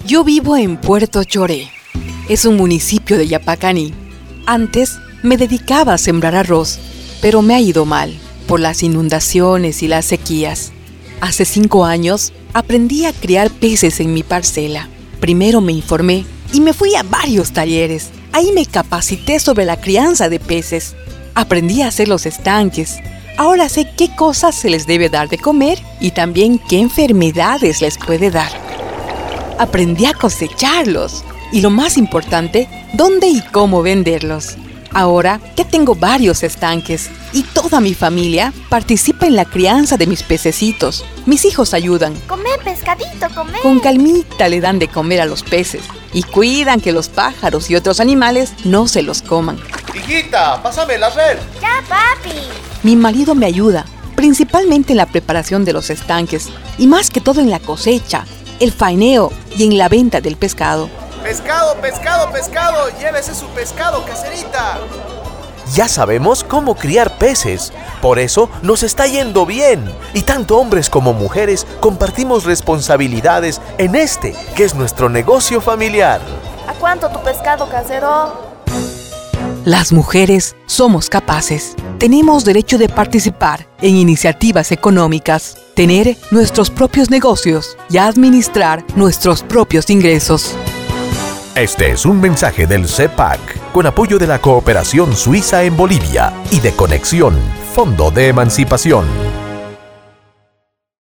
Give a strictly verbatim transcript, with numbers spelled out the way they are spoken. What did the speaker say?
Yo vivo en Puerto Choré. Es un municipio de Yapacaní. Antes me dedicaba a sembrar arroz, pero me ha ido mal por las inundaciones y las sequías. Hace cinco años aprendí a criar peces en mi parcela. Primero me informé y me fui a varios talleres. Ahí me capacité sobre la crianza de peces. Aprendí a hacer los estanques. Ahora sé qué cosas se les debe dar de comer y también qué enfermedades les puede dar. Aprendí a cosecharlos y, lo más importante, dónde y cómo venderlos. Ahora ya tengo varios estanques y toda mi familia participa en la crianza de mis pececitos. Mis hijos ayudan. ¡Come, pescadito, come! Con calmita le dan de comer a los peces y cuidan que los pájaros y otros animales no se los coman. Hijita, pásame la red. ¡Ya, papi! Mi marido me ayuda, principalmente en la preparación de los estanques y más que todo en la cosecha, el faeneo y en la venta del pescado. Pescado, pescado, pescado, llévese su pescado, caserita. Ya sabemos cómo criar peces, por eso nos está yendo bien. Y tanto hombres como mujeres compartimos responsabilidades en este, que es nuestro negocio familiar. ¿A cuánto tu pescado, casero? Las mujeres somos capaces. Tenemos derecho de participar en iniciativas económicas, tener nuestros propios negocios y administrar nuestros propios ingresos. Este es un mensaje del C E P A C, con apoyo de la Cooperación Suiza en Bolivia y de Conexión, Fondo de Emancipación.